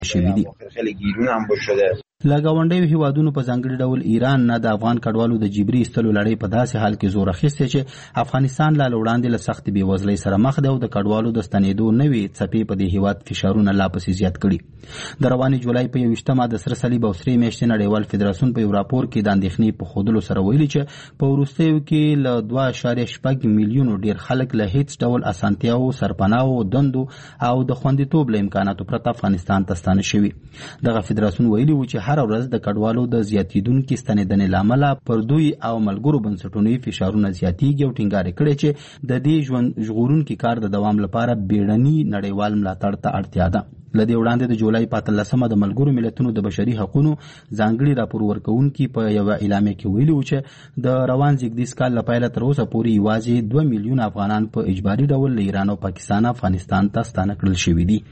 شوي دي. له ګاونډیو هیوادونو په ځانګړي ډول ایران نه د افغان کډوالو د جبري ایستلو لړۍ په داسې حال کې زور اخیستی چې افغانستان لا وړاندې له سخت بېوزلۍ سره مخ دی او د کډوالو د ستنېدو نوې څپې په دې هیواد فشارونه لا پسې زیات کړي. د روانې جولای په 21مه د سره صلیب او سرې میاشتې نړیوال فدراسیون په یو راپور کې د اندېښنې په ښودلو سره ویلي چې په وروستیو کې له 2.6 میلیونو ډېر خلک له هیڅ ډول اسانتیاو، سرپناهو، دندو او د خوندیتوب له امکاناتو پرته افغانستان ته ستانه شوي. دغه فدراسیون ویلي و چې هر ورځ د کډوالو د زیاتیدونکو ستنېدنې له امله پر دوی او ملګرو بنسټونو فشارونه زیاتېږي او ټینګار کړی چې د دې ژوند ژغورونکي کار د دوام لپاره بیړني نړیوال ملاتړ ته اړتیا ده. لدې وړاندې د جولای په 13مه د ملګرو ملتونو د بشري حقوقو ځانګړي راپور ورکوونکي په یو اعلامیه کې ویلي و چې د روان زیږدیز کال له پیله تر اوسه پورې یوازې 2 میلیونه افغانان په اجباري ډول له ایران او پاکستان افغانستان ته ستانه کړل شوي دي.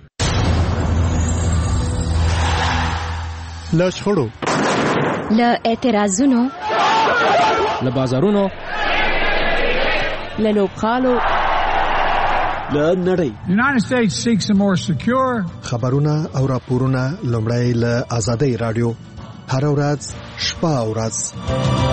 له شخړو، له اعتراضونو، له بازارونو، له لوبغالو، له نړۍ. United States seeks a more secure. خبرونه او راپورونه لومړی له آزادۍ رادیو هر ورځ شپه او ورځ.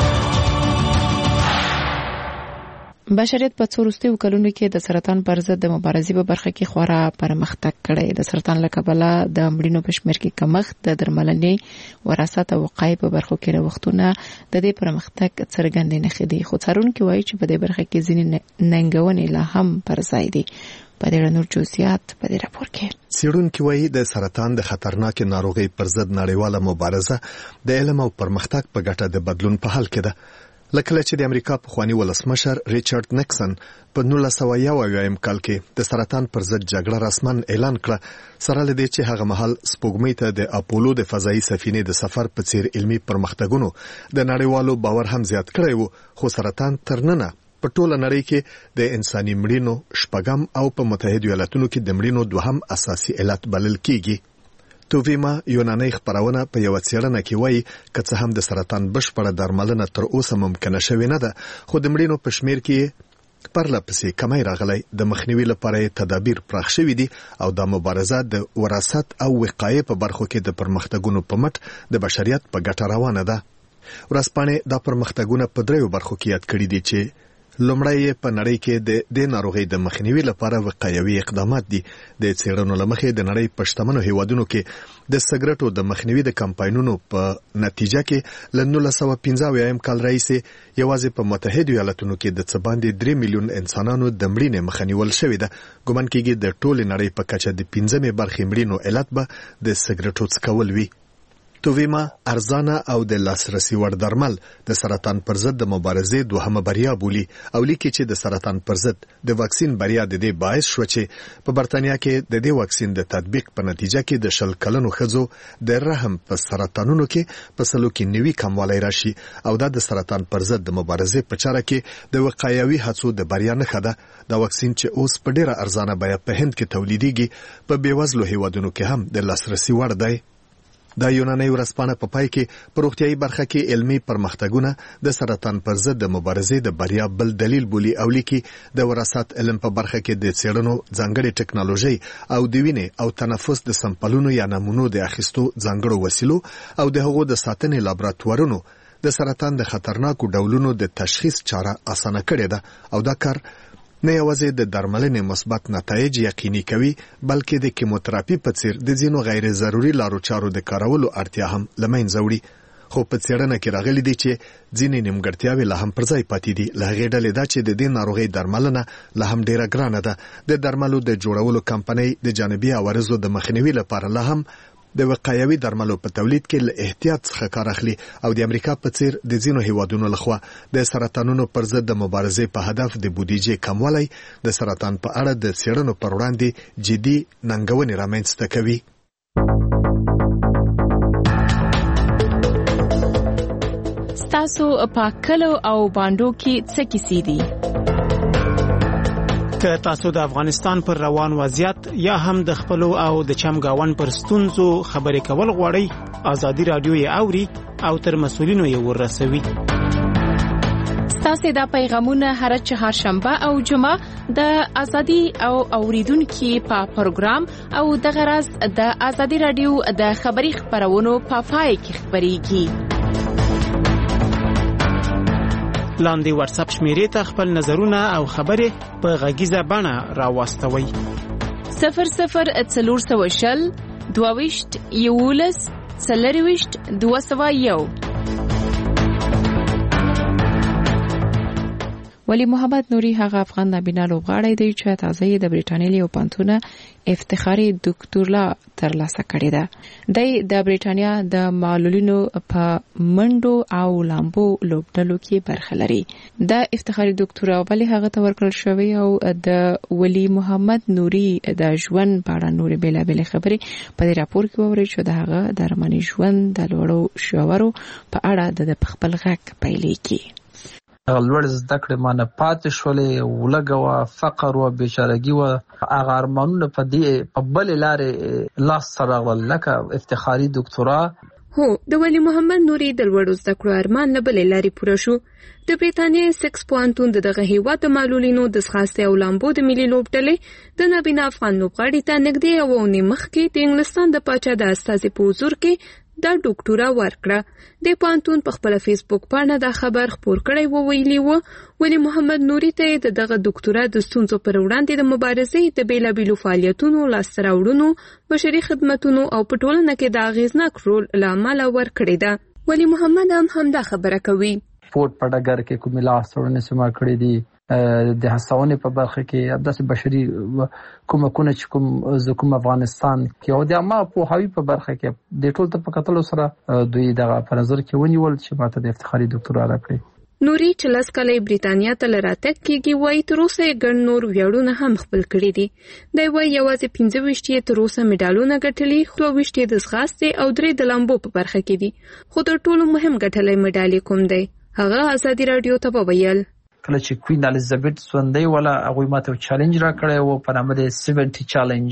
بشریت په څو وروستیو کلونو کې د سرطان پر ضد د مبارزې په برخه کې خورا پرمختګ کړی. د سرطان له کبله د مړینو په شمېر کې کمښت، د درملنې، وراثت او وقایې په برخو کې نوښتونه د دې پرمختګ څرګندې نښې دي. خو څارونکي وایي چې په دې برخه کې ځینې ننګونې لا هم پر ځای دي. په دې نور جزئیات په دې راپور کې څېړونکي وایي د سرطان د خطرناک ناروغۍ پر ضد نړیواله مبارزه د علم او پرمختګ په ګټه د بدلون په حال کې ده. لکه چې د امریکا پخوانی ولسمشر ریچارډ نیکسن په 1991 کال کې د سرطان پر ضد جګړه رسمن اعلان کړه، سره لدې چې هغه مهال سپوږمۍ ته د اپولو د فضایي سفینې د سفر په څیر علمي پرمختګونو د نړیوالو باور هم زیات کړی وو. خو سرطان تر ننه په ټوله نړۍ کې د انساني مړینو شپږم او په متحده ایالاتونو کې د مړینو دوهم اساسي علت بلل کیږي. توویما یوناني خبرونه په یو څېړنه کې وایي که څه هم د سرطان بشپړه درملنه تر اوسه ممکنه شوې نه ده، خو د مړینو په شمېر کې پرلپسې کمی راغلی. د مخنیوي لپاره تدابیر پراخ شوي دي او د مبارزه د وراثت او وقایې په برخو کې د پرمختګونو په مټ د بشریت په ګټه روانه ده. ورځپاڼې دا پرمختګونه په دریو برخو کې یاد کړي دي چې لومړی په نړۍ کې د ناروغۍ د مخنیوي لپاره وقایوي اقدامات دي. د څېړنو له مخې د نړۍ په شتمنو هیوادونو کې د سګرټو د مخنیوي د کمپاینونو په نتیجه کې له 1995 کال راهیسې یوازې په متحده ایالاتونو کې د څه باندې 3 میلیون انسانانو د مړینې مخه نیول شوې ده. ګومان کېږي د ټولې نړۍ په کچه د 15مې برخې مړینو علت به د سګرټو څکول وي. توویما ارزانه او د لاسرسي وړ درمل د سرطان پر ضد د مبارزې دوهمه بریا بولي او لیکي چې د سرطان پر ضد د واکسین بریا د دې باعث شو چې په برتانیا کې د دې واکسین د تطبیق په نتیجه کې د 10 کلنو ښځو د رحم په سرطانونو کې په سلو کې نوي کموالی راشي او دا د سرطان پر ضد د مبارزې په چاره کې د وقایوي هڅو د بریا نښه ده. دا واکسین چې اوس په ډیره ارزانه بیه په هند کې تولیدېږي په بیوزلو هیوادونو کې هم د لاسرسي وړ دی. د یوناني ورځپاڼه په پای کې په روغتیايي برخه کې علمي پرمختګونه د سرطان پر ضد د مبارزې د بریا بل دلیل بولي او لیکي د وراثت علم په برخه کې د څېړنو ځانګړې ټکنالوژي او د وینې او تنفس د سمپلونو یا نمونو د اخیستو ځانګړو وسیلو او د هغو د ساتنې لابراتوارونو د سرطان د خطرناکو ډولونو د تشخیص چاره اسانه کړې ده او دا کار نه یوازې د درملنې مثبت نتایج یقیني کوي بلکې د کیموتراپي په څیر د ځینو غیر ضروري لارو چارو د کارولو اړتیا هم له منځه وړي. خو په څېړنه کې راغلي دي چې ځینې نیمګړتیاوې لا هم پر ځای پاتې دي. له هغې ډلې دا چې د دې ناروغۍ درملنه لا هم ډیره ګرانه ده. د درملو د جوړولو کمپنۍ د جانبي عوارضو د مخنیوي لپاره لا هم د وقایوي درملو په تولید کې له احتیاط څخه کار اخلي او د امریکا په څیر د ځینو هیوادونو لخوا د سرطانونو پر ضد د مبارزې په هدف د بودیجې کموالی د سرطان په اړه د څېړنو پر وړاندې جدي ننګونې رامنځته کوي. ستاسو په کلو او باندو کې څه کیسې دي؟ که تاسو د افغانستان پر روان وضعیت یا هم د خپلو او د چمګاون پر ستونزو خبرې کول غواړئ، آزادي رادیو یې اوري او تر مسؤلینو یې ورسوي. تاسو د پیغامونه هر چهارشنبه او جمعه د ازادي او اوریدونکو په پروګرام او د غرض د ازادي رادیو د خبري خبرونو په پای کې خبريږي. لاندې واتس اپ شمیرې ته خپل نظرونه او خبرې په غږیزه بڼه راوستوي. 0040 22 11 40 201. ولی محمد نوري هغه افغان نابینا لوبغاړی دی چې تازه د برېټانیا یو پانتونه افتخاري ډاکټورلا ترلاسه کړې ده. د برېټانیا د معلولینو په منډو او لامبو لوبډلو کې برخه لري. د افتخاري ډاکټورا ولې هغه ته ورکړل شوی او د ولی محمد نوري د ژوند په اړه نورې بیلابېلې خبرې په دې راپور کې ووري چې هغه د رمنی ژوند د لوړو شاورو په اړه د خپل غږ پیلې کې لوړ زده کړې مانه پاتې شولې ولګوا فقر او بیچارهګي او هغه ارمانونه په دې په بل لارې لاس سره لکه افتخاري ډاکټورا. هو د ولی محمد نوري د لوړ زده کړو ارمان نه بل لارې پوره شو. د برېټانیا 6 پوانتون دغه هیواد معلولینو د ځغاستې او لامبو د ملي لوبډلې د نابینا افغان لوبغاړي ته نږدې او نیمخ کې د انګلستان د پاچا د استازي په حضور کې دا ډاکټورا ورکړه. د پانتون په خپل فیسبوک باندې دا خبر خپور کړی ویلی و ولی محمد نوري ته دغه ډاکټورا د ستونزو پر وړاندې د مبارزې د بیلابېلو فعالیتونو لاسته راوړنو بشري خدماتونو او په ټولنه کې د اغیزناک رول لامل ورکړی ده. ولی محمد هم دا خبره کوي. سپورت په ډګر کې کومه لاسته راوړنې سما کړې دي د هڅونې په برخه کې داسې بشري کومکونه چې کوم افغانستان کې او د عامه پوهاوی په برخه کې د ټول ته په کتلو سره دوی دغه په نظر کې ونیول چې ماته د افتخاري ډاکټورا راکړي. نوري چې لاس کله برېټانیا ته لراتک کېږي وای تر اوسه ګڼ نور ویاړونه هم خپل کړی دي. دی وای یوازې 25 تر اوسه میډالونه ګټلي، 22 د ځغاستې او 3 د لامبو په برخه کې دي. خو تر ټولو مهم ګټلې میډالې کوم دی؟ هغه ازادي رادیو ته وویل کله چې کوین الیزابت سوندی ولا هغه ماته چیلنج را کړی او په نامه د 70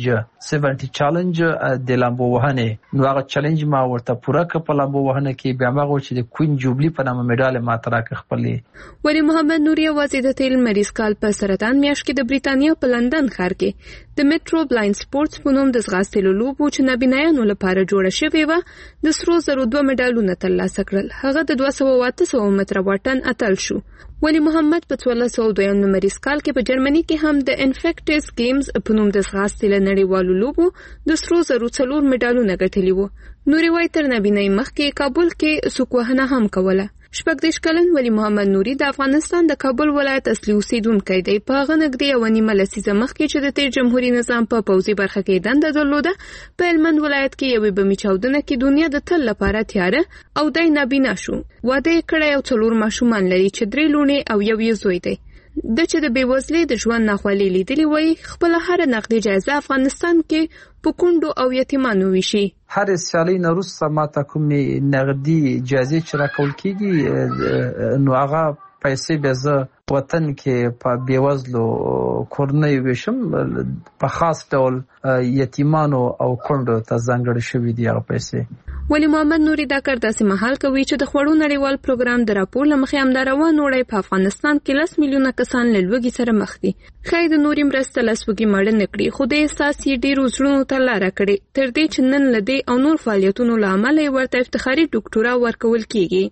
چیلنج د لامبو وهنه نو هغه چیلنج ما ورته پوره کړ په لامبو وهنه کې بیا هغه چې د کوین جوبلی په نامه میډال ماته راکړ خپلې. ولی محمد نوري وازی د تیل مریض کال په سرطان میاشت کې د برېټانیا په لندن ښار کې د میټرو بلایند سپورتس په نوم د ځغاستې لوبو چې نابینایانو لپاره جوړه شوې و د سرو زرو 2 میډالونه ترلاسه کړل. هغه د 200 متره واټن اتل شو. ولی محمد په 1402 نمبریز کال کې په جرمني کې هم د انفیکټس گیمز په نوم د ځغاستې لنړیوالو لوبو د سرو زرو 4 میډالونه ګټلي وو. نوري وای تر نبینای مخکې کابل کې سوکوهنه هم کوله. 18 کلن ولی محمد نوري د افغانستان د کابل ولایت اصلي اوسیدونکی دی. په هغه نږدې یو نیمه لسیزه مخکې چې د تیر جمهوریت نظام په پوځي برخه کې دنده درلوده په هلمند ولایت کې یوې بمي چاودنه کې دنیا د تل لپاره تیاره او دای نابینا شو. واده کړی او 4 ماشومان لري چې 3 لوڼې او یو زوی دی. د چې د بیوزلۍ د ژوند ناخوالې لیدلې وای خپل هر نقدي جایزه افغانستان کې په کونډو او یتیمانو ویشي. هر سیالي نه وروسته ماته کومې نقدي جایزې چې راکول کیږي نو هغه پیسې به زه وطن کې په بیوزلو کورنۍ ویشم په خاص ډول یتیمانو او کونډو ته ځانګړې شوې دي هغه پیسې. ولی محمد نوري دا کار داسې مهال کوي چې د خوړو نړیوال پروګرام د راپور لمخې همداروان وړي په افغانستان کې 10 میلیونه کسان له لوږې سره مخ دي. خیر د نوري مرسته لسوږي مړ نه کړي خو د احساس یې ډیر وزرونو ته لار کړي تر دې چې نن لدی او نور فعالیتونو لامل ورته افتخاري ډاکټورا ورکول کیږي.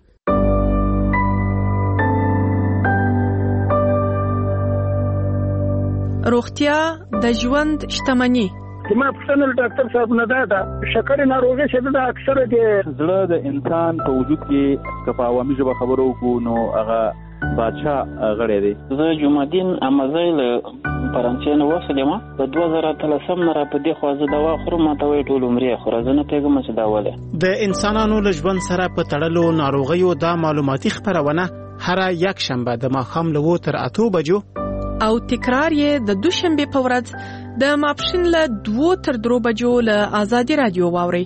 روغتیا د ژوند شتمني. زما پښتنه ډاکټر صاحب نه دا شکر ناروغي چې دا اکثره د زړه د انسان په وجود کې کفاوامي ژبه خبرو کو نو هغه بادشاہ غړی دی. زه جمعدین امازیل فرانسې نو وسلم په 2013 نه را په دې خوازه دوا خورم ته وی ټول عمرې خو راځنه پیغام چې دا وله د انسانانو له ژوند سره په تړلو ناروغیو دا معلوماتي خبرونه هر یک شنبه د ماښام له 8 بجو او تکرار یې د دوشنبه په ورځ د ماپښین له 2 تر 3 بجو له آزادي رادیو واوري.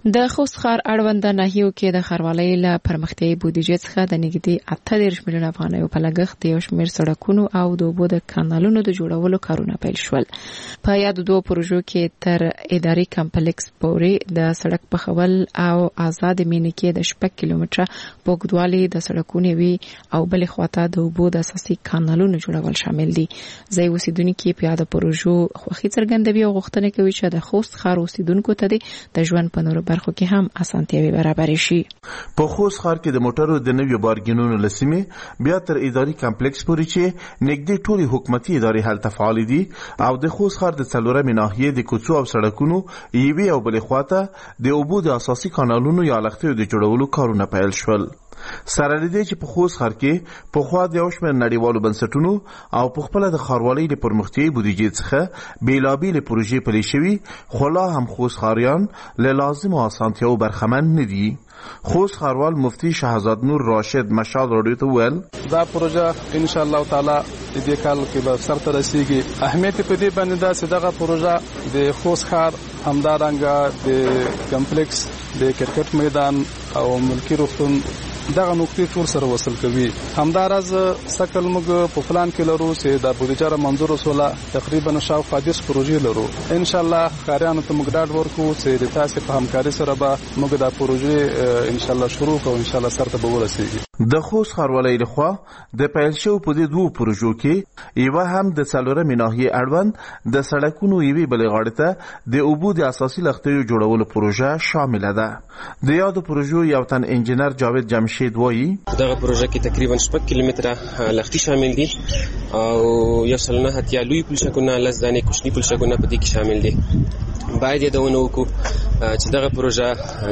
د خوست ښار اړوند ناحیو کې د ښاروالۍ له پرمختیایي بودیجې څخه د نږدې 38 میلیونه افغانیو په لګښت د یو شمېر سړکونو او د اوبو د کانالونو د جوړولو کارونه پیل شول. په یادو دوه پروژو کې تر اداري کمپلیکس پورې د سړک پخول او آزاد مینې کې د 6 کیلومتره په اوږدوالي د سړکونو وی او بلې خواته د اوبو د اساسي کانالونو جوړول شامل دي. ځای اوسیدونکو په یاد پروژو خوښي څرګندوي او غوښتنه کوي چې د خوست ښار اوسیدونکو ته د ژوند په نورو برخو کې هم اسانتیاوي برابر شي. په خوست ښار کې د موټرو د نویو بارګینونو لسمه بیا تر اداري کمپلیکس پورې چې نږدې ټولي حکومتي ادارې هلته فعال دي او د خوست ښار د څلورمې ناحیې د کوڅو او سړکونو یوې او بلې خواته د اوبو د اساسي کانالونو یا لښتیو د جوړولو کارونه پیل شول. سره لدې چې په خوست ښار کې په خوا د یو شمېر نړیوالو بنسټونو او په خپله د ښاروالۍ د پرمختیایي بودیجې څخه بېلابېلې پروژې پلې شوي، خو لا هم خوست ښاریان له لازمو اسانتیاوو برخمن نه دي. خوست ښاروال مفتي شهزاد نور راشد مشال راډیو ته وویل دا پروژه ان شاء الله تعالی دې کال کې به سرته رسیږي. اهمیت په دې باندې دا چې دغه پروژه د خوست ښار همدارنګه د کمپلیکس د کرکټ میدان او ملکی روغتون دغه نقطې ټول سره وصل کوي. همدارز سکل موږ په پلان کې لرو چې د بودیجه را منظور وسوله تقریبا شاوخوا 10 پروژې لرو. ان شاء الله ښاریانو ته موږ ډاډ ورکو چې د تاسو په همکاري سره به موږ دا پروژې ان شاء الله شروع کوو، ان شاء الله سرته به ورسیږي. د خوست ښاروالۍ لخوا د پیل شوو په دې دوه پروژو کې یوه هم د څلورمې ناحیې اړوند د سړکونو یوې بلې غاړې ته د اوبو د اساسي لښتیو جوړولو پروژه شامله ده. د یادو پروژو یو تن انجینر جاوید جمشید وایي دغه پروژه کې تقریبا 6 کیلومتره لښتي شامل دي او یو سلنه هتیا لوی پلشکونه لس دانې کوچني پلشکونه په دې کې شامل دي. باید یادونه وکړو چې دغه پروژه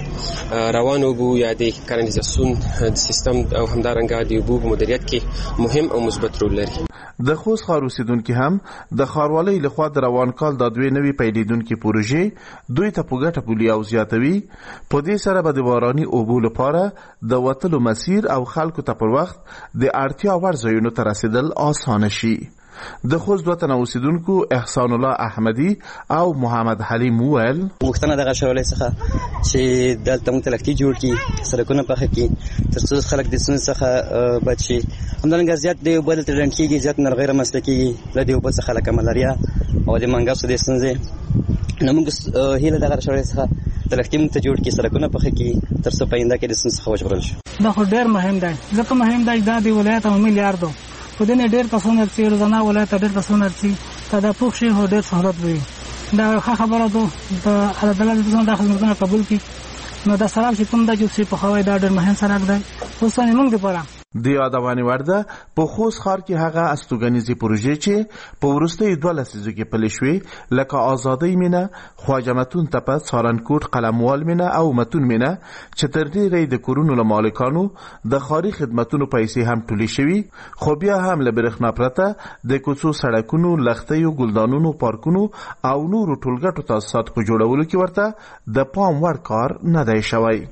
د روانو اوبو یا د کانالیزاسیون د سیستم او همدارنګه د اوبو مدیریت کې مهم او مثبت رول لري. د خوست ښار اوسیدونکو هم د ښاروالۍ لخوا د روان کال د دوی نوي پیلېدونکي پروژې دوی ته په ګټه بولي او زیاتوي. په دې سره به د باراني اوبو لپاره د وتلو مسیر او خلکو ته پر وخت د اړتیا وړ ځایونو ته رسیدل اسانه شي. د خوست دوه تنه اوسیدونکو احسان الله احمدي او محمد حلیم وویل غوښتنه دغه ښاروالۍ څخه چې دلته موږ ته لښتي جوړ کړي، سړکونه پاخه کړي تر څو خلک د ستونزو څخه بچ شي. همدارنګه زیات د اوبو دلته ډنډ کېږي، زیات ناروغۍ رامنځته کېږي له د اوبو څخه لکه ملاریا او د منګسو د ستونزې. نو موږ هیله دغه ښاروالۍ څخه د لښتي موږ ته جوړ کړي، سړکونه پاخه کړي تر څو په آینده کې د ستونزو څخه وژغورل شي. دا خو ډېر مهم دی، ځکه مهم دی دا د ولایت عمومي لار ده. په دې نه ډېر کسونه چې روزانه ولایت ډېر کسونه چې دا پوښ شي هو ډېر سہولت وي. دا ښه خبره ده د الله تعالی د خدمتونو قبول کړي. نو دا سړک چې کوم دا چې په خوای دا ډېر مهم سړک دی خصوصا موږ لپاره. د یادونې وړ ده په خوست ښار کې هغه استوګنیزې پروژې چې په وروستیو 2 لسیزو کې پلې شوې لکه آزادۍ مینه، خواجه متون تپه، سارنکوټ، قلموال مینه او متون مینه چې تر ډېره د کورونو له مالکانو د ښاري خدمتونو پیسې هم ټولې شوي، خو بیا هم له برېښنا پرته د کوڅو، سړکونو، لښتیو، ګلدانونو، پارکونو او نورو ټولګټو تاسیساتو په جوړولو کې ورته د پام وړ کار نه دی شوی.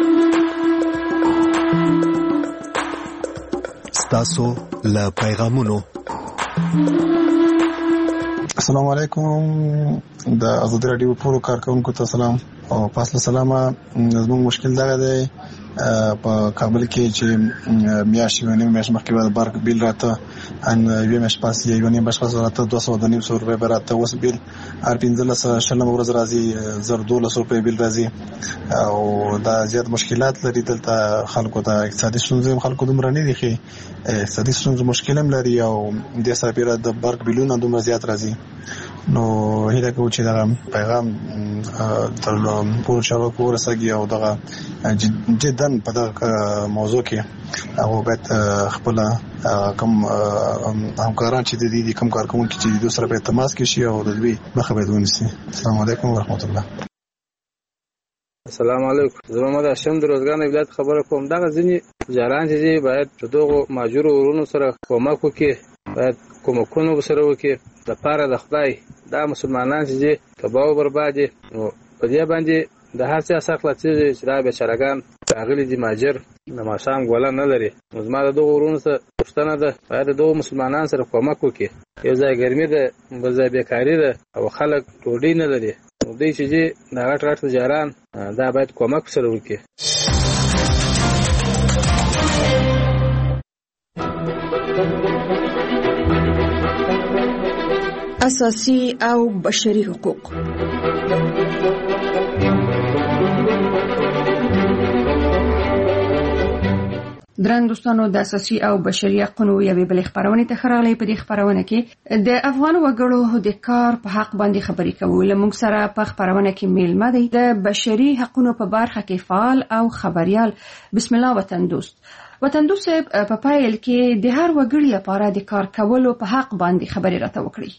تاسو له پیغامونو. السلام علیکم، د آزادي رادیو پورو کارکونکو ته سلام او پاسله سلامه. زموږ مشکل دا دی په کابل کې چې میاشت مخکې بارک بیل راته ان یو مش پاس یو نیم بش پاس راته 200 روپے راته اوس بیل هر 15 شلم ورځ راځي 1200 روپے بیل راځي او دا زیات مشکلات لري. دلته خلکو ته اقتصادي ستونزې خلکو دومره نه دي، اقتصادي ستونزې مشکل هم لري او د سره د بارک بیلونه دومره زیات راځي. نو هیله کوم چې دا پیغام تر پورو شبکو ورسېږي او دا جدا په دغه موضوع کې هغه باید خپل کم همکاران چې د دې کم کارکونکو چې د سره په تماس کې شي او د دوی مخه باید ونیسي. السلام علیکم ورحمت الله. السلام علیکم، زه محمد هاشم د روزګان ولایت خبره کوم. دغه ځینې جاران چې باید دغه ماجور ورونو سره کومک وکړي، باید کومکونه سره وکړي د پاره د خدای. دا مسلمانان چې تباہ او برباد دي، نو په دې باندې د هر څه اصل چې دا بیچارهګان راغلي دي ماجر د ماشام ګوله نه لري. نو زما د دغه ورونو سره پوښتنه ده باید دغه مسلمانان سره کومک وکړي. یو ځای ګرمي ده، بل ځای بیکاري ده او خلک ډوډۍ نه لري. دوی چې دي د غټ تجاران دا باید کومک سره وکړي. اساسي او بشري حقوق. درنو دوستانو د اساسي او بشري حقوقو یوې بلې خبرونه ته خراغلي. په دې خبرونه کې د افغان وګړو د کار په حق باندې خبرې کوو. لمونږ سره په خبرونه کې میلمه دی د بشري حقوقو په برخه کې فعال او خبريال بسم الله وطن دوست. وطن دوست په پایل کې د هر وګړي لپاره د کار کولو په حق باندې خبرې راته وکړي.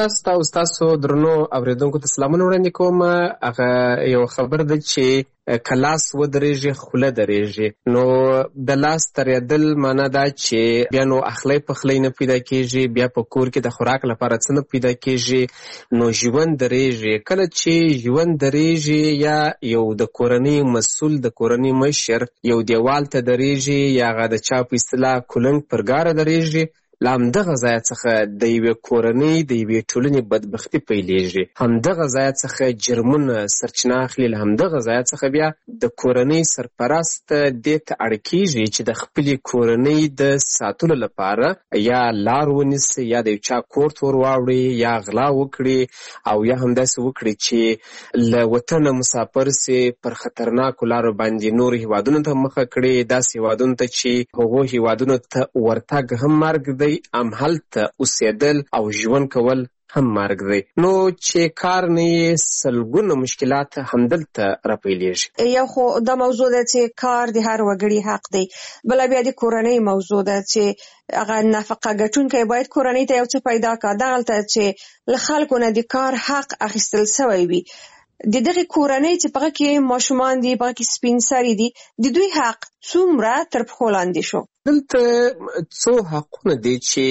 تاسو درنو اوریدونکو ته سلامونه وړاندې کوم. هغه یو خبر ده چې کلاس ودرېږي خوله درېږي. نو د لاس ترېدل معنا دا چې بیا نو اخلی پخلی نه پیدا کېږي، بیا په کور کې د خوراک لپاره څه نه پیدا کېږي، نو ژوند درېږي. کله چې ژوند درېږي یا یو د کورنۍ مسؤل د کورنۍ مشر یو دیوال ته درېږي یا هغه د چا په اصطلاح کولنګ پر ګاره درېږي، له همدغه ځای څخه د یوې کورنۍ د یوې ټولنې بدبختي پیلېږي. همدغه ځای څخه جرمونه سرچینه اخلي. له همدغه ځای څخه بیا د کورنۍ سرپرست دې ته اړ کېږي چې د خپلې کورنۍ د ساتلو لپاره یا لار ونیسي یا د یو چا کور ته ور واوړي یا غلا وکړي او یا همداسې وکړي چې له وطنه مسافر سي پر خطرناکو لارو باندې نورو هیوادونو ته مخه کړي، داسې هیوادونو ته چې هغو هیوادونو ته ورتګ هم مرګ دی، هم هلته اوسېدل او ژوند کول هم مرګ دی. نو چې کار نه یې سلګونه مشکلات همدلته راپیلېږي. یو خو دا موضوع ده چې کار د هر وګړي حق دی، بل بیا د کورنۍ موضوع ده چې هغه نفقه ګټونکی باید کورنۍ ته یو څه پیدا کړي. دغلته چې له خلکو نه د کار حق اخیستل سوی وي، د دغه کورنۍ چې په کې ماشومان دي، په کې سپین سري دي، د دوی حق څومره تر پښو لاندې شو. دلته څو حقونه دي چې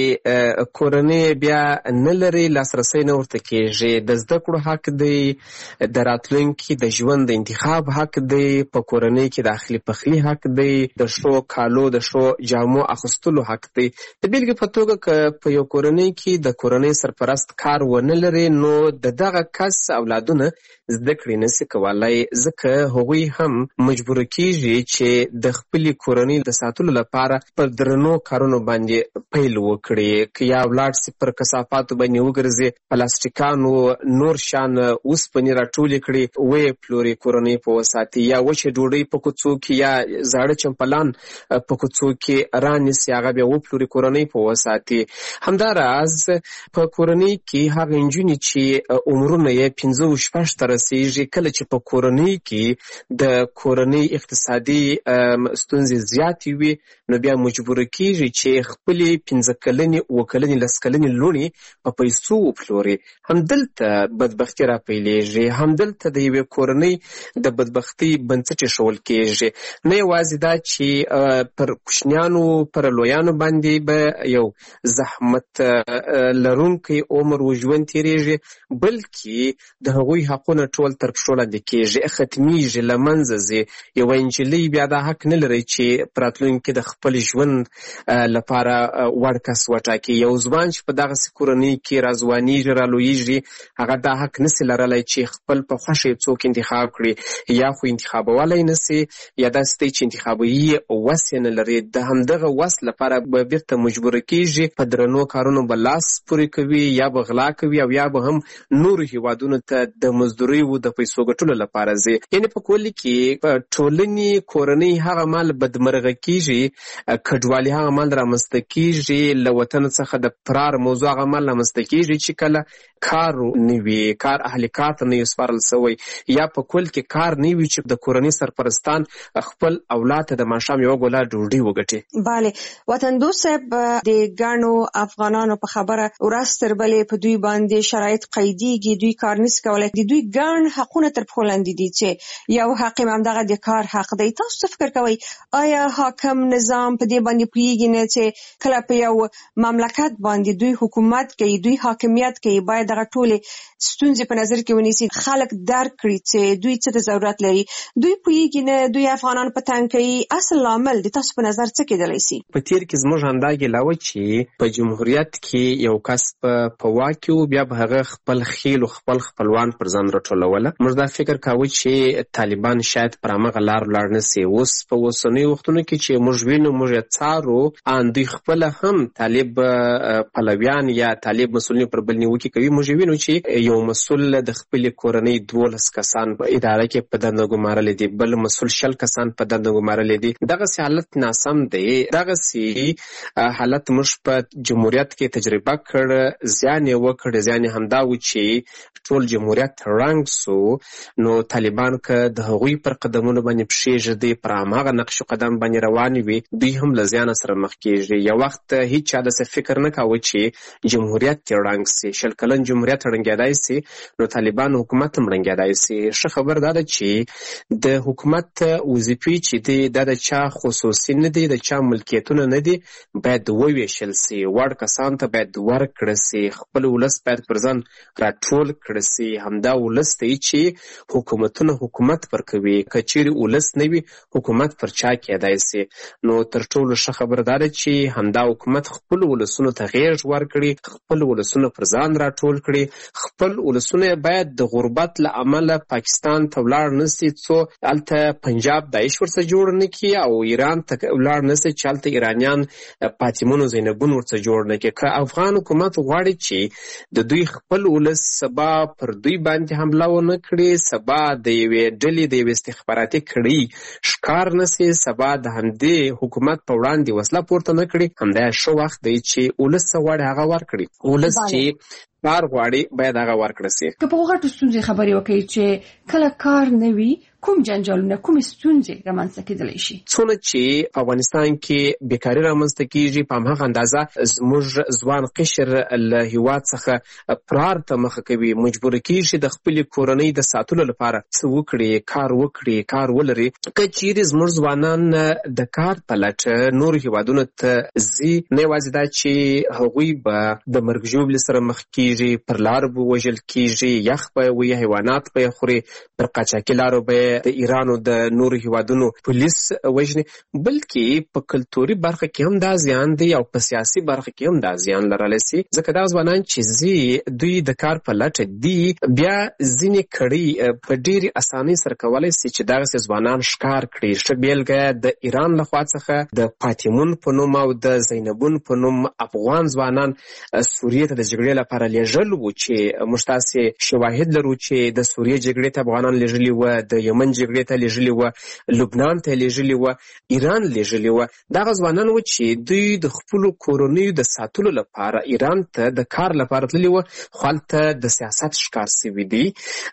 کورنۍ بیا نه لري، لاسرسی نه ورته کېږي. د زده کړو حق دی، د راتلونکي د ژوند د انتخاب حق دی، په کورنۍ کې د اخلي پخلي حق دی، د ښو کالو د ښو جامو اخیستلو حق دی. د بیلګې په توګه که په یو کورنۍ کې د کورنۍ سرپرست کار ونه لري، نو د دغه کس اولادونه زده کړې نشي کولای، ځکه هغوی هم مجبور کېږي چې د خپلې کورنۍ د ساتلو لپاره پر درنو کارونو باندې پیل وکړي. که یا ولاړ سي پر کثافاتو باندې وګرځي، پلاستیکانو نور شان اوسپنې راټولې کړي ویې پلوري کورنۍ په وساتي، یا وچې ډوډۍ په کوڅو کې یا زاړه چمپلان په کوڅو کې رانیسي، هغه بیا وپلوري کورنۍ په وساتي. همداراز په کورنۍ کې هغه نجونې چې عمرونه یې 15-16 ته رسېږي، کله چې په کورنۍ کې د کورنۍ اقتصادي ستونزې زیاتې وي، نو بیا مجبور کېږي چې خپلې 15 کلنې 7 کلنې 10 کلنې لوڼې په پیسو وپلوري. همدلته بدبختي راپیلېږي، همدلته د یوې کورنۍ د بدبختۍ بنسټ ایښودل کېږي. نه یوازې دا چې پر کوچنیانو پر لویانو باندې به یو زحمت لرونکی عمر و ژوند تېرېږي، بلکې د هغوی حقونه ټول تر پښو لاندې کېږي، ختمیږي، له منځه ځي. یوه نجلۍ بیا دا حق نه لري چې په راتلونکي د خپل ژوند لپاره وړ کس وټاکي. یو ځوان چې په دغسې کورنۍ کې راځوانېږي، رالویېږي، هغه دا حق نسي لرلی چې خپل په خوښه یې څوک انتخاب کړي، یا خو انتخابولی نسي، یا داسې دی چې انتخابوي وس یې نه لري. د همدغه وس لپاره به بیرته مجبور کېږي، په درنو کارونو به لاس پورې کوي، یا به غلا کوي، او یا به هم نورو هیوادونو ته د مزدورۍ و د پیسو ګټلو لپاره ځي. یعنې په کل کې په ټولنې کورنۍ هغه مال بدمرغه کېږي، کډوالي هغه مال رامنځته کېږي، له وطن څخه د فرار موضوع هغه مال رامنځته کېږي چې کله کار نه وي، کار اهل کار ته نه وي سپارل سوی، یا په کل کې کار نه وي چې د کورنۍ سرپرستان خپل اولاد ته د ماښام یوه ګوله ډوډۍ وګټي. بله وطن دوست صاحب، د ګڼو افغانانو په خبره ورځ تر بلې په دوی باندې شرایط قیدېږي، دوی کار نشي کولی، د دوی ګڼ حقونه تر پښو لاندې دي چې یو حق هم همدغه د کار حق دی. تاسو څه فکر کوئ؟ آیا حاکم نظام په دې باندې پوهیږي نه چې کله په یو مملکت باندې دوی حکومت کوي، دوی حاکمیت کوي، باید دغه ټولې ستونزې په نظر کې ونیسي، خلک درک کړي چې دوی څه ته ضرورت لري. دوی پوهیږي نه دوی افغانان په تنګ کوي. اصل عامل د تاسو په نظر څه کېدلی شي؟ په تیر کې زموږ همدا ګیله وه چې په جمهوریت کې یو کس په واک کې و، بیا به هغه خپل خیل او خپل خپلوان پر ځان راټولوله. موږ دا فکر کاوه چې طالبان شاید پر همغه لار ولاړ نه سي. اوس په اوسنیو وختونو کې چې موږ وینو، موږ یې څارو، ان دوی خپله هم طالب پلویان یا طالب مسؤلین پر بل نیوکې کوي. موږ وینو چې یو مسؤل د خپلې کورنۍ 12 کسان په اداره کې په دنده ګمارلي دي، بل مسؤل 60 کسان په دنده ګمارلي دي. دغسې حالت ناسم دی. دغسې حالت موږ په جمهوریت کې تجربه کړ، زیان یې وکړ. زیان یې همدا و چې ټول جمهوریت ړنګ سو. نو طالبان که د هغوی پر قدمونو باندې پښې ږدي، پر هماغه نقش قدم باندې روانې وي، دوی هم له زیانه سره مخ کېږي. یو وخت هیڅ چا داسې فکر نه کاوه چې جمهوریت یې ړنګ سي. 20 کلن جمهوریت ړنګېدای سي، نو طالبان حکومت هم ړنګېدای سي. ښه خبر دا ده چې د حکومت وظیفې چې دي دا د چا خصوصي نه دي، د چا ملکیتونه نه دي، باید وویشل سي. وړ کسانو ته باید ورکړه سي. خپل ولس باید پر ځان راټول کړه سي. همدا ولس دی چې حکومتونه حکومت پر کوي. که چیرې ولس نه وي، حکومت پر چا کېدای سي. نو تر ټولو ښه خبر دا ده چې همدا حکومت خپل ولسونو ته غېږ ورکړي، خپل ولسونه پر ځان راټول کړي. خپل ولسونه باید د غربت له امله پاکستان ته ولاړ نه سي، څو هلته پنجاب داعش ورڅخه جوړ نه کړي، او ایران ته ولاړ نه سي چې هلته ایرانیان فاطمون او زینبون ورڅخه جوړ نه کړي. که افغان حکومت غواړي چې د دوی خپل ولس سبا پر دوی باندې حمله ونه کړي، سبا د یوې ډلې د یوې استخباراتي کړۍ ښکار نه سي، سبا د همدې حکومت په وړاندې وسله پورته نه کړي، همدا ښه وخت دی چې ولس څه غواړي هغه ورکړي. ولس چې کار غواړي باید هغه ورکړه سي. که په غټو ستونزې خبرې وکړي چې کله کار نه وي، کوم جنجالونه، کوم ستونزې رامنځته کېدلی شي؟ څونه چې په افغانستان کې بیکاري رامنځته کېږي، په هماغه اندازه زموږ ځوان قشر له هېواد څخه فرار ته مخه کوي، مجبوره کېږي د خپلې کورنۍ د ساتلو لپاره څه وکړي، کار وکړي، کار ولري. که چیرې زموږ ځوانان د کار په لټه نورو هېوادونو ته ځي، نه یوازې دا چې هغوی به د مرګ ژوبلې سره مخ کېږي، پر لارو به وژل کېږي، یخ به وي، حیوانات به یې خوري، پر قاچاقي لارو به د ایران او د نورو هیوادونو پولیس وژني، بلکې په کلتوري برخه کې هم دا زیان دی او په سیاسي برخه کې هم دا زیان لرلی سي. ځکه دا ځوانان چې دوی د کار په لټه دي، بیا ځینې کړۍ په ډېرې اسانۍ سره کولی سي چې دغسې ځوانان ښکار کړي. ښه بېلګه د ایران لخوا څخه د فاطمون په نوم او د زینبون په نوم افغان ځوانان سوریې ته د جګړې لپاره لیږل و، چې موږ تاسې شواهد لرو چې د سوریې جګړې ته افغانان لیږلي وه، د یمن جګړې ته لیږلي وه، لبنان ته لیږلي وه، ایران لیږلي وه. دغه ځوانان وو چې دوی د خپلو کورنیو د ساتلو لپاره ایران ته د کار لپاره تللي وه، خو هلته د سیاست ښکار سوي دي.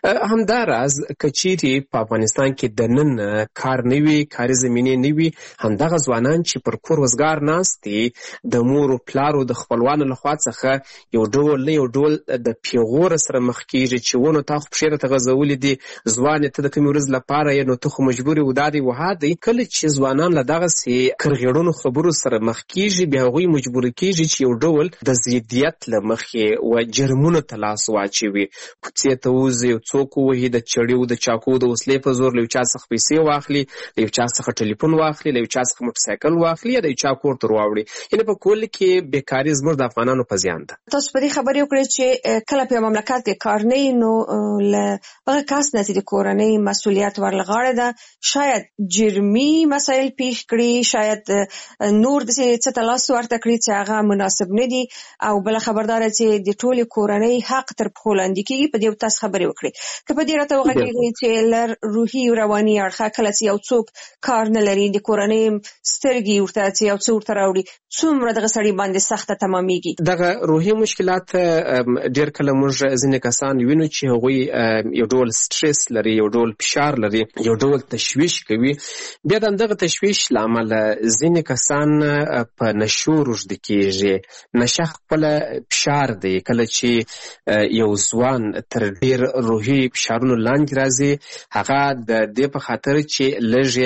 همداراز که چیرې په افغانستان کې دننه کار نه وي، کاري زمینې نه وي، همدغه ځوانان چې پر کور وزګار ناست دي، د مور او پلارو د خپلوانو لخوا څخه یو ډول نه یو ډول د پیغور سره مخ کېږي چې ونه تا خو پښې راته غځولې دي، ځوانې ته د کومې ورځې لپاره یې، نو ته خو مجبور یې، دا دی وها دی. کله چې ځوانان له دغسې کرغېړنو خبرو سره مخ کېږي، بیا هغوی مجبوره کېږي چې یو ډول د ضدیت له مخې و جرمونو ته لاس واچوي، کوڅې ته ووځي، یو څوک ووهي، د چړیو د چاقو د وسلې په زور له یو چا څخه پیسې واخلي، له یو چا څخه ټلیفون واخلي، له یو چا څخه موټرسایکل واخلي، یا د یو چا کور ته راوړي. یعنې په کل کې بیکاري زموږ د افغانانو په زیان ده. تاسو په دې خبرې وکړئ چې کله په مملکت کې کار نه وي، نو له هغه کس نه چې د کورنۍ مسؤلیت ورلغاړه ده، شاید جرمي مسایل پیښ کړي، شاید نور داسې څه ته لاس ورته کړي چې هغه مناسب نه دي، او بله خبرداره چې د ټولې کورنۍ حق تر پښو لاندې کېږي. په دې تاسو خبرې وکړئ. که په دې راته وغږېږئ چې له روحي رواني اړخه کله چې یو څوک کار نه لري، د کورنۍ سترګې ورته چې یو څه ورته راوړي، څومره دغه سړي باندې سخته تمامېږي. دغه روحي مشکلات ډېر کله موږ ځینې کسان وینو چې هغوی یو ډول سټرس لري، یو ډول فشار باور لري یو ډول تشویش کوي. بیا دغه تشویش لامل ځینې کسان په نشو روږدي کیږي. نشه خپل فشار دی. کله چې یو ځوان تر ډیر روحي فشارونو لاندې راځي هغه د دې په خاطر چې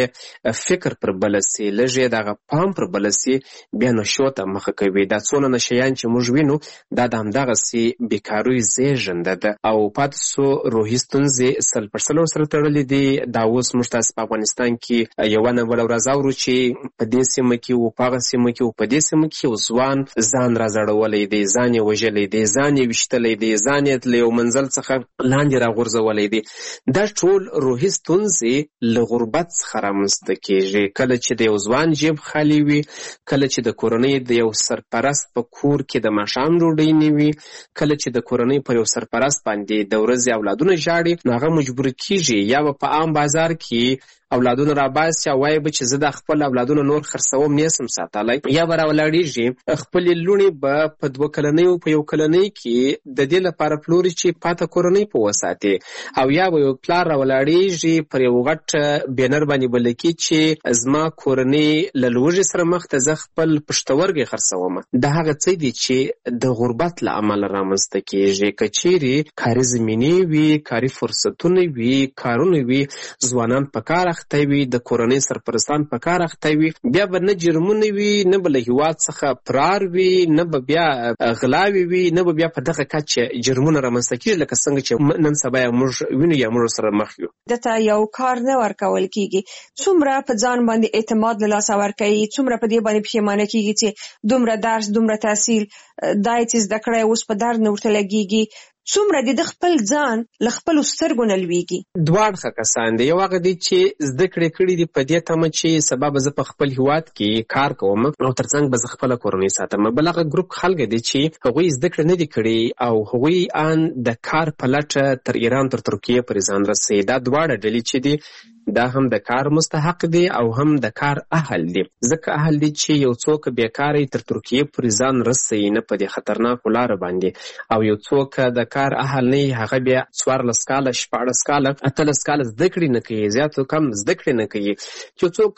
لږ فکر پر بل سي لږ دغه پام پر بل سي بیا نشو ته مخه کوي. دا څونه نشيان چې موږ وینو دا د همدغه سي بیکاري زیږنده ده او پاتې سو روحي ستونزې 100% سره تړلې دي. دا اوس موږ تاسو په افغانستان کې یو نه بل ورځ اورو چې په دې سیمه کې او په هغه سیمه کې او په دې سیمه کې ځوان ځان راځړولې دي، ځان یې وژلې دي، ځان یې وشتلې دي، ځان یې له یو منزل څخه لاندې راغورځولې دي. دا ټول روحي ستونزې له غربت څخه رامنځته کېږي. کله چې د یو ځوان جیب خالي وي، کله چې د کورنۍ د یو سرپرست په کور کې د ماښام ډوډۍ نه وي، کله چې د کورنۍ پر یو سرپرست باندې د ورځې اولادونه ژاړي، نو هغه مجبور کېږي یا به په عام بازار کې اولادونه راباسي او وایي به چې زه د خپل اولادونه نور خرڅوم نه سم ساتلی، یا به راولاړېږي خپلې لوڼې به په 2 کلنۍ او په 1 کلنۍ کې د دې لپاره پلوري چې پاته کورنۍ په وساتي، او یا به یو پلار راولاړېږي پر یو غټ بینر باندې به لیکي چې زما کورنۍ له لوږې سره مخ ته زه خپل پښتورګي خرڅوم. دا هغه څه دي چې د غربت له امله رامنځته کېږي. که چیرې کاري زمینې وي، کاري فرصتونه وي، کارونه وي، ځوانان په کار اخته وي، د کورنۍ سرپرستان په کار اخته وي، بیا به نه جرمونه وي، نه به له هېواد څخه فرار وي، نه به بیا غلاوې وي، نه به بیا په دغه کچه جرمونه رامنځته کېږي لکه څنګه چې نن سبا موږ وینو یا موږ سره مخ یو. دته یو کار نه ورکول کېږي، څومره په ځان باندې اعتماد له لاسه ورکوي، څومره په دې باندې پښیمانه کېږي چې دومره درس، دومره تحصیل، دا یې چې زده کړی اوس په درد نه ورته لګېږي، څومره د خپل ځان له خپلو سترګو نه لویږي. دواړه ښه کسان دي. یو هغه دی چې زده کړې کړي دي په دې تمه چې سبا به زه په خپل هېواد کې کار کوم او تر څنګ به زه خپله کورنۍ ساتم. بل هغه ګروپ خلک دي چې هغوی زده کړې نه دي کړي او هغوی ان د کار په لټه تر ایران تر ترکیې پورې ځان رسوي. دا دواړه ډلې چې دي دا هم د کار مستحق دي او هم د کار اهل دي. ځکه اهل دي چې یو څوک بیکاره تر ترکیې پورې ځان رسوي نه په دې خطرناکو لارو باندې، او یو څوک د کار اهل نه هغه بیا 14 کاله 16 کاله 18 کاله زده کړې نه کوي، زیات کم زده کړې نه کوي. یو څوک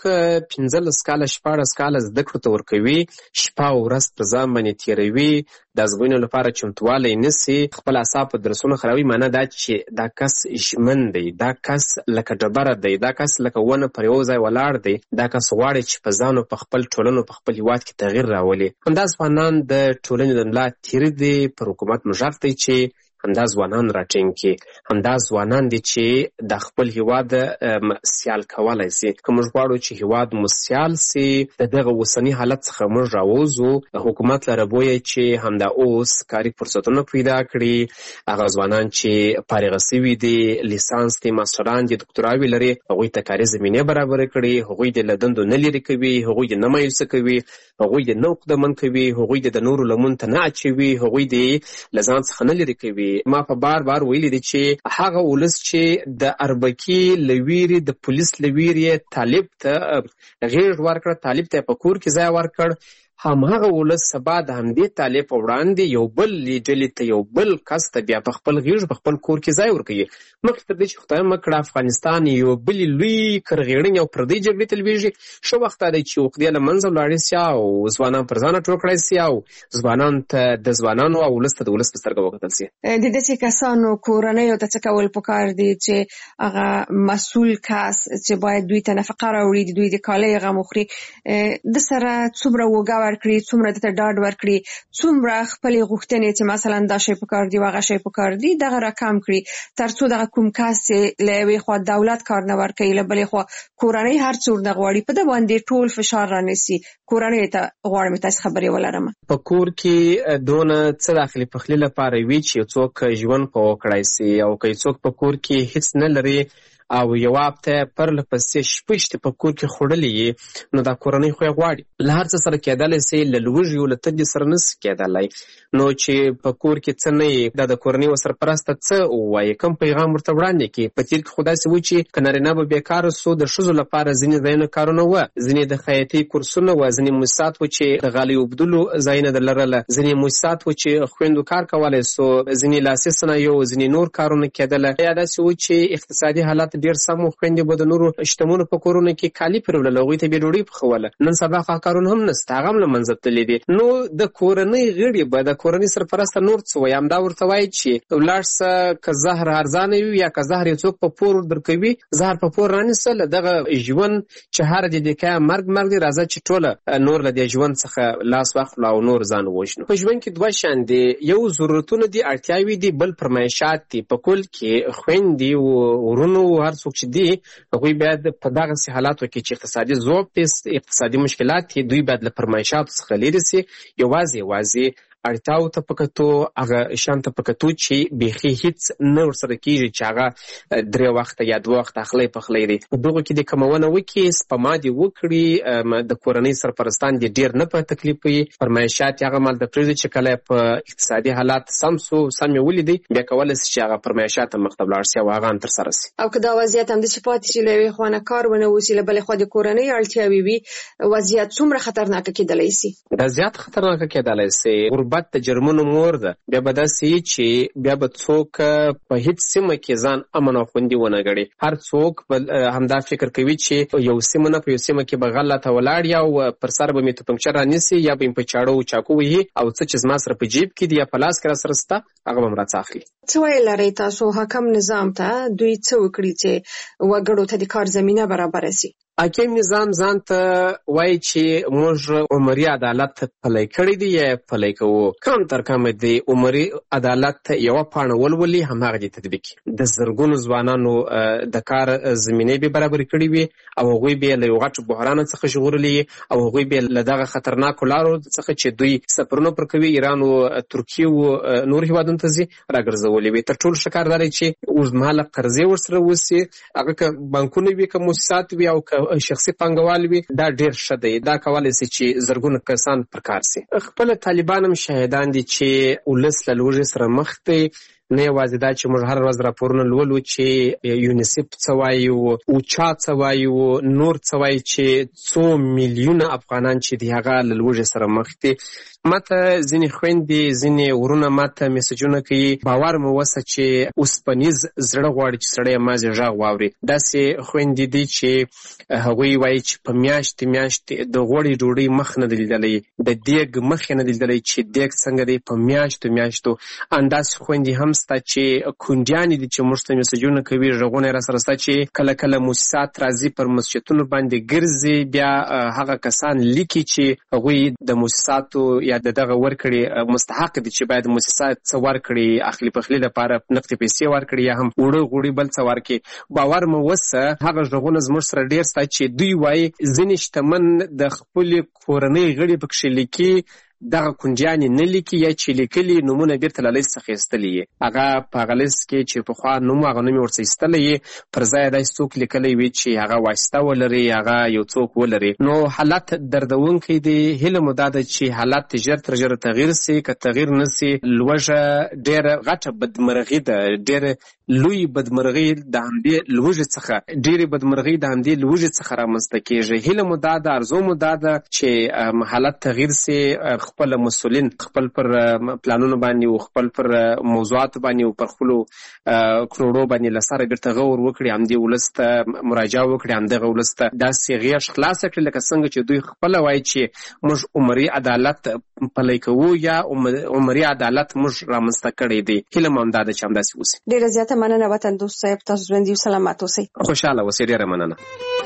15 کاله 16 کاله زده کړو ته ورکوي، شپه او ورځ په ځان باندې تېروي، د ازموینو لپاره چمتوالی نیسي، خپل اعصاب په درسونو خرابوي. معنا دا چې دا کس ژمن دی، دا کس لکه ډبره دی، دا کس لکه ونه پر یو ځای ولاړ دی، دا کس غواړي چې په ځان او په خپل ټولنو په خپل هېواد کې تغییر راولي. همدا ځوانان د ټولنې د ملا تیر دي، پر حکومت مژغ دی چې همدا ځوانان راټینګ کړي، همدا ځوانان دي چې د خپل هېواد سیال کولی سي. که موږ غواړو چې هېواد مو سیال سي، د دغه اوسني حالت څخه موږ راووځو، حکومت لره بویه چې همدا اوس کاري فرصتونه پیدا کړي. هغه ځوانان چې فارغه سوي دي، لیسانس دي، ماسټران دي، دکتراوې لري، هغوی ته کاري زمینې برابرې کړي، هغوی دې له دندو نه لرې کوي، هغوی دې نه مایوسه کوي، هغوی دې نه عقدهمن کوي، هغوی دې د نورو لمون ته نه اچوي، هغوی دې له ځان څخه نه لرې کوي. ما په بار ویلي دي چې هغه ولس چې د اربکي له ویرې، د پولیس له ویرې طالب ته غېږ ورکړه، طالب ته په کور کې ځای ورکړ، هماغه ولس سبا د همدې طالب په وړاندې یو بل ډلې ته، یو بل کس ته بیا په خپل غېږ په خپل کور کې ځای ورکوي. مخکې تر دې چې خدای مه کړه افغانستان یو بلې لوی کرغېړنې او پردۍ جګړې ته لویږي، ښه وخت دا دی چې عقدې له منځه ولاړې سي او ځوانان پر ځانه ټول کړی سي او ځوانانو ته د ځوانانو او ولس ته د ولس په سترګه وکتل سي. د داسې کسانو کورنیو ته څه کول پکار دي چې هغه مسؤل کس چې باید دوی ته نفقه راوړي، د دوی د کالیو غم وخوري، د سره څومره وږه ورکړي، څومره دته ډاډ ورکړي، څومره خپلې غوښتنې چې مثلا دا شی پکار دی هغه شی پکار دی دغه راکم کړي، تر څو دغه کوم کس له یوې خوا دولت کار نه ورکوي، له بلې خوا کورنۍ هر څور نه غواړي په ده باندې ټول فشار رانیسي. کورنۍ ته غواړم تاسو خبرې ولرم. په کور کې دونه څه داخلي پخلي لپاره وي چې څوک ژوند په وکړای سي، او که څوک په کور کې هیڅ نه لري او یو هفته پرله پسې شپه شته په کور کې خوړلې، نو دا کورنۍ خو یې غواړي. له هر څه سره کېدلی سي، له لوږې او له تندې سره نه سي کېدلی. نو چې په کور کې څه نه یي، دا د کورنۍ و سرپرسته څه ووایي، کوم پیغام ورته وړاندې کړي. په تېر کې خو داسې و چې که نارینه به بېکاره سو، د ښځو لپاره ځینې ځایونه کارونه وه، ځینې د خیاطۍ کورسونه وه، ځینې موسسات و چې د غالۍ اوبدلو ځایونه د لرله، ځینې موسسات و چې خویندو کار کولی سو، ځینې لاسي صنایع، ځینې نور کارونه کېدله. یا داسې و چې اقتصادي حالت ډیر سم خويندې به د نورو شتمنو په کورونو کې کالي پرول لغوي ته به ډوډۍ پخوله. نن سبا کارونه هم نشته، هغه هم لمنځه تللي دي. نو د کورنۍ غړي به د کورنۍ سرپرست نور څه وایي، همدا ورته وایي چې ولاړ که زهر ارزانه وي یا که زهر یو څوک په پور درکوي، زهر په پور رانیسه له دغه ژوند چې هر د دې مرګ دی، راځه چې ټوله نور له دې ژوند څخه لاس واخلو او نور ځان ووژنو. په ژوند کې دوه شیان دي، یو ضرورتونه دي، اړتیاوې دي، بل فرمایشات دي. په کل کې خویندې او ورونو هر څوک چې دي هغوی باید په دغسې حالاتو کې چې اقتصادي ضعف، اقتصادي مشکلات دي، دوی باید له فرمایشاتو څخه لیرې سي. یوازې اړتیاو ته په کتو، هغه شیان ته په کتو چې بیخي هیڅ نه ورسره کېږي چې هغه 3 وخته یا 2 وخته اخلی پخلی دی. په دغو کې د کمونه وکړي، سپما دې وکړي، د کورنۍ سرپرستان دې ډېر نه په تکلیف وي، فرمایشات هغه مال د پرېږدي چې کله په اقتصادي حالات سم یې ولیدي، بیا کولی سي چې هغه فرمایشات مخ ته ولاړ سي او هغه هم ترسره سي. او که دا وضعیت همداسې پاتې شي، له یوې خوا نه کار ونه وسي، له بلې خوا د کورنۍ اړتیاوې وي، وضعیت څومره خطرناکه کېدلی سي؟ دا زیات خطرناکه کېدلی سي. غربت د جرمونو مور ده. بیا به داسې چې بیا به څوک په هیڅ سیمه کې ځان امن او خوندي ونه ګڼي. هر څوک همدا فکر کوي چې یو سیمه نه په یو سیمه کې به غلطه ولاړ یا پر سر به مې توپنچر رانیسي یا به مې په چاړو چاقو وهي او څه چې زما سره په جیب کې دي یا په لاس کې راسره شته هغه به م راڅخه اخلي. څه ویل لرئ تاسو حاکم نظام ته، دوی څه وکړي چې وګړو ته د کار زمینه برابره سي؟ حاکم نظام ځان ته وایي چې موږ عمري عدالت پلی کړی دی یا پلی کوو. کم تر کمه د عمري عدالت یوه پاڼه ولولي، هماغه دې تطبیق کړي. د زرګونو ځوانانو د کار زمینې به برابرې کړي وي او هغوی به له یو غټ بحران څخه ژغورلي او هغوی به له دغه خطرناکو لارو څخه چې دوی سفرونه پر کوي، ایران او ترکیې او نور هېوادونو ته ځي، راګرځولي وي. تر ټولو ښه کار دا دی چې اوږدمهاله قرضې ورسره وسي، هغه که بانکونه وي، که موسسات وي او که شخصي پانګوال وي، دا ډېر ښه دی. دا کولی سي چې زرګونه کسان پر کار سي. خپله طالبان هم شاهدان دي چې ولس له لوږې سره مخ دی. نه یوازې دا چې موږ هر ورځ راپورونه لولو چې یونیسف څه وایي، اوچا څه وایي، نور څه وایي چې 2 میلیونه افغانان چې دي هغه له لوږې سره مخ دي. ماته ځینې خویندې، ځینې ورونه ماته میسجونه کوي، باور مې وسه چې اوسپنیز زړه غواړي چې سړی یمازې غږ واوري. داسې خویندې دي چې هغوی وایي چې په میاشتې د غوړې ډوډۍ مخ نه دی لیدلی، د دیګ مخ یې نه دی لیدلی چې دیګ څنګه دی په میاشتو. انداسې خویندې هم سته چې کونډیانې دي چې موږ ته میسجونه کوي، غږونه یې راسره سته چې کله موسسات راځي پر مسجدونو باندې ګرځي، بیا هغه کسان لیکي چې هغوی د موسساتو یا دغه ورکړي مستحق دي چې باید موسسات څه ورکړي، اخلي پخلي لپاره نقدې پیسې ورکړي یا هم وړه غوړي بل څه ورکړي. باور مې وسه هغه غږونه زموږ سره ډېر سته چې دوی وایي ځینې شتمن د خپلې کورنۍ غړي پکښې لیکي، دغه کونجیانې نه لیکي یا چې لیکلي نومونه بیرته له لیست څخه ایستلي یې. هغه په هغه لیست کې چې پخوا نوم هغه نوم یې ورڅخه ایستلی یې، پر ځای داسې څوک لیکلی وي چې هغه واسطه ولري، هغه یو څوک ولري. نو حالت دردونکی دی. هیله مو دا ده چې حالات ژر تر ژره تغییر سي. که تغییر نه سي، لوږه ډېره غټه بدمرغي ده، ډېره لوی بدمرغي د همدې لوږې څخه رامنځته کېږي. هیله مو دا ده، ارزو مو دا ده چې حالت تغییر سي. خپل مسؤلین خپل پر پلانونو باندې او خپل پر موضوعات باندې او پر خپلو کروڑو باندې له سره بیرته غور وکړي، همدې ولس ته مراجعه وکړي، همدغه ولس ته داسې غېږ خلاصه کړي لکه څنګه چې دوی خپله وایي چې موږ عمري عدالت پلی کوو یا عمري عدالت موږ رامنځته کړی دی. هیله مو همدا ده چې همداسې وسي. ډېره زیاته مننه وطن دوست صاحب، تاسو ژوندي او سلامت اوسئ. خوشحاله اوسئ. ډېره مننه.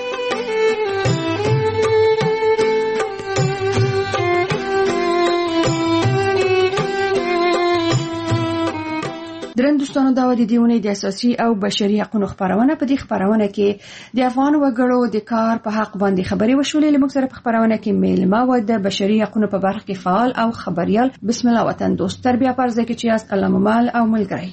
درن دوستانو، دا د دې ونې د اساسي او بشري حقوقو خبرونه. په دې خبرونه کې د افغان وګړو د کار په حق باندې خبرې وشولې. لموږ سره په خبرونه کې میلمه و د بشري حقوقو په برخه کې فعال او خبريال. بسم الله وطن دوست. تربیه پرځه کې چې است الله مال او ملګری.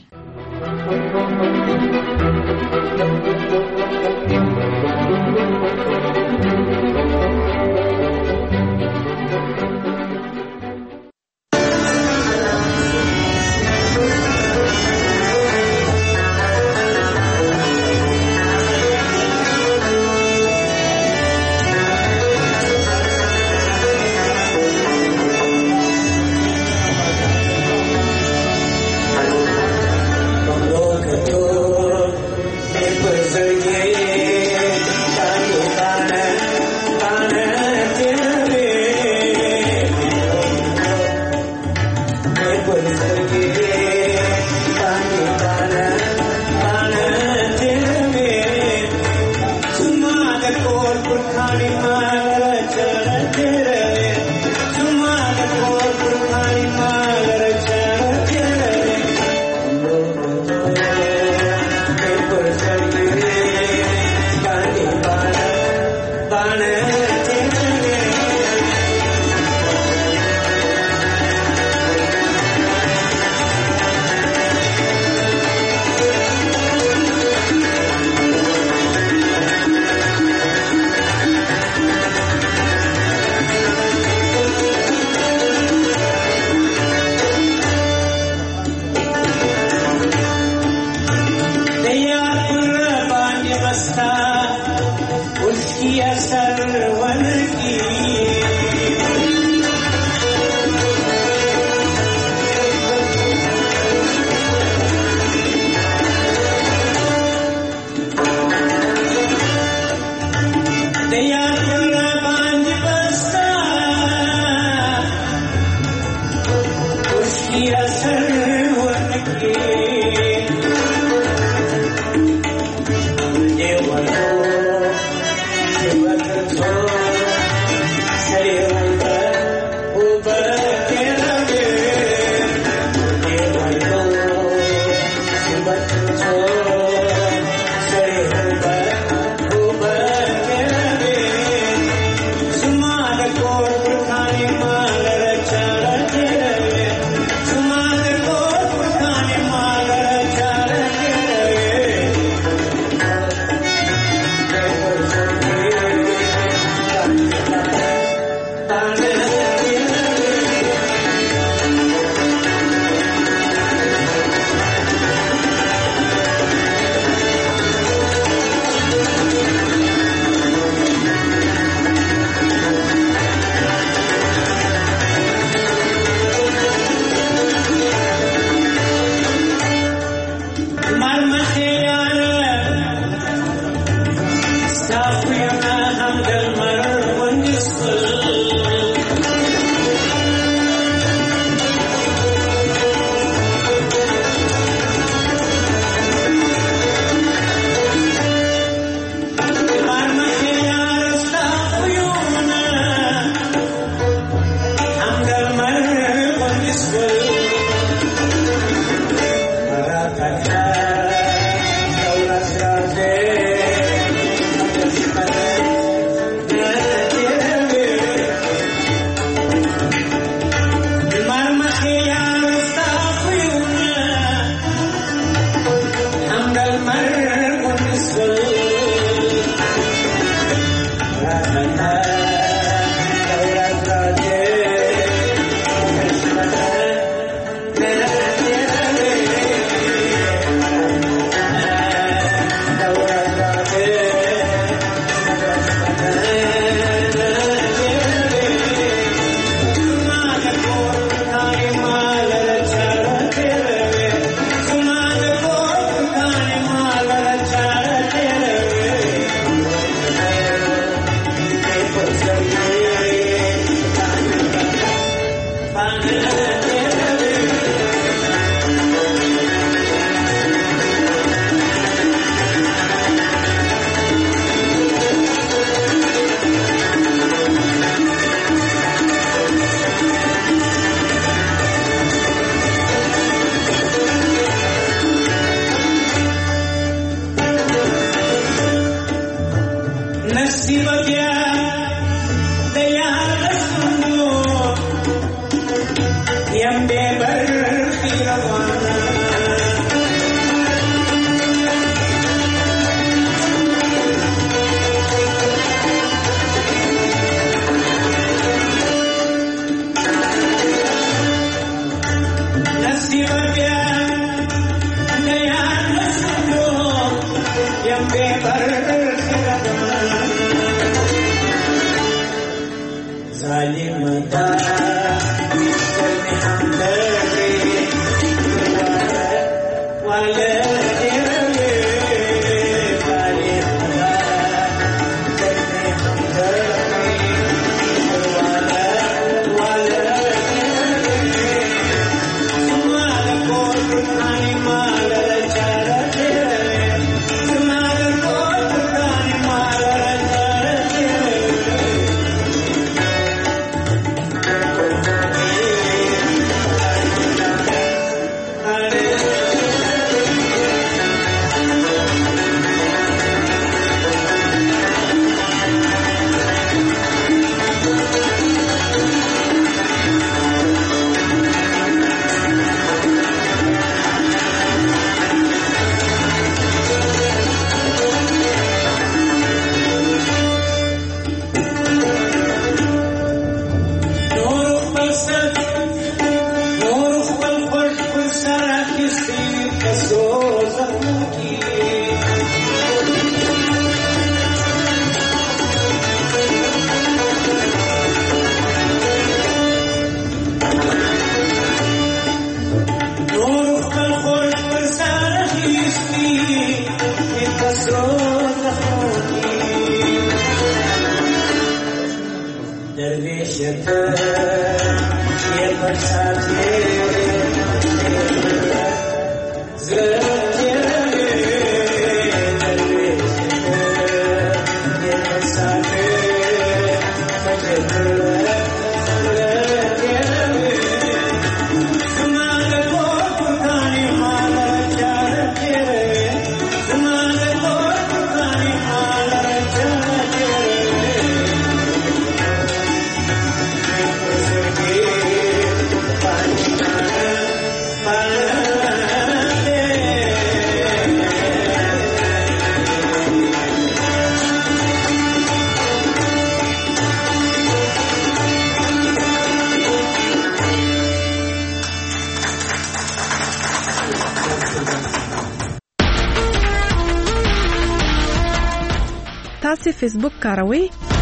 تاسو فیسبوک کاروئ؟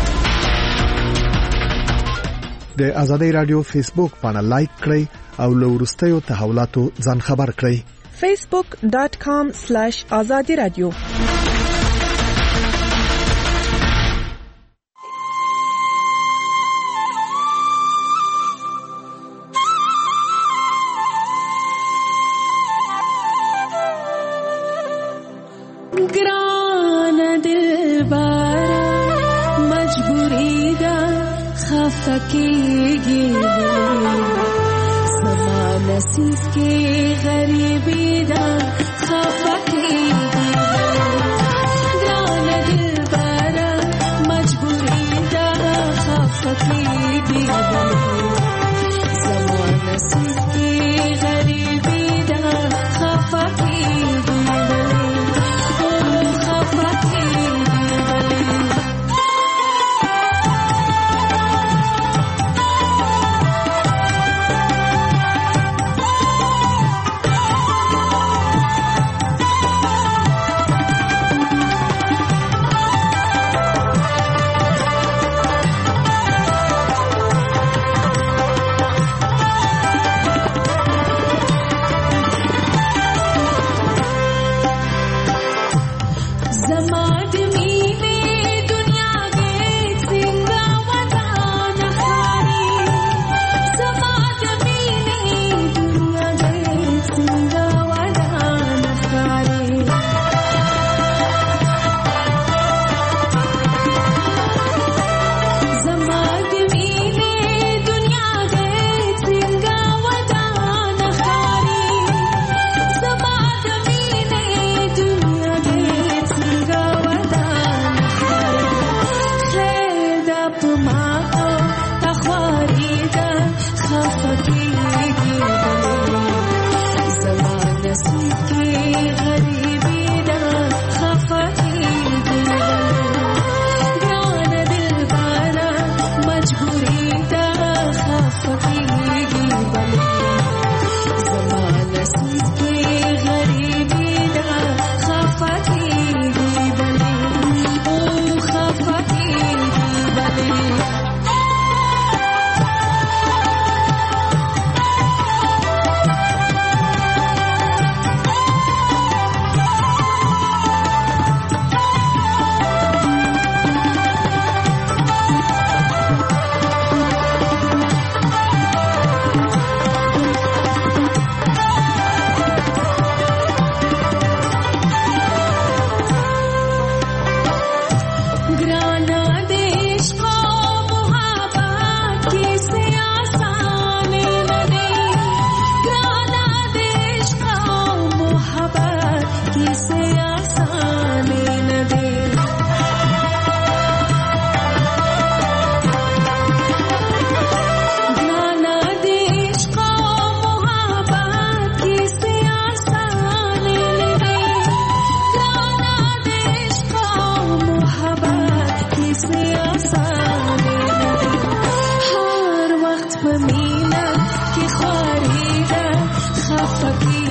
د آزادۍ رادیو فیسبوک باندې لایک کړئ او له وروستیو تحولاتو ځان خبر کړئ. facebook.com/azadiradio फकीगी समा नसीब के गरीबी दा खफकीगी ग्रान दिल बारा मजबूरी दा खफकीगी समा नसीब के गरीबी दा खफकीगी हर वक्त में मीना की ख्वारीदा खफकी